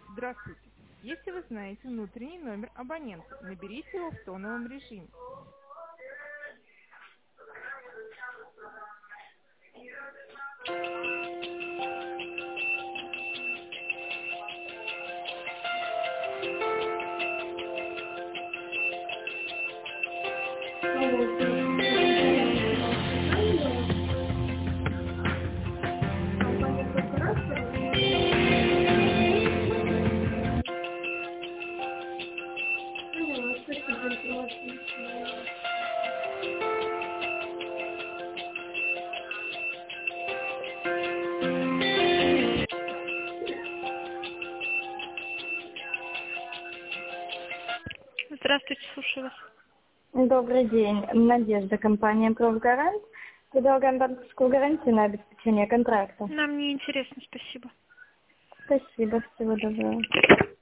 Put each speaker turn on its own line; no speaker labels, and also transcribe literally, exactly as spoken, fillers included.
Здравствуйте. Если вы знаете внутренний номер абонента, наберите его в тоновом режиме.
Здравствуйте, слушаю вас.
Добрый день. Надежда, компания «Профгарант». Предлагаем банковскую гарантию на обеспечение контракта.
Нам не интересно, спасибо.
Спасибо, всего доброго.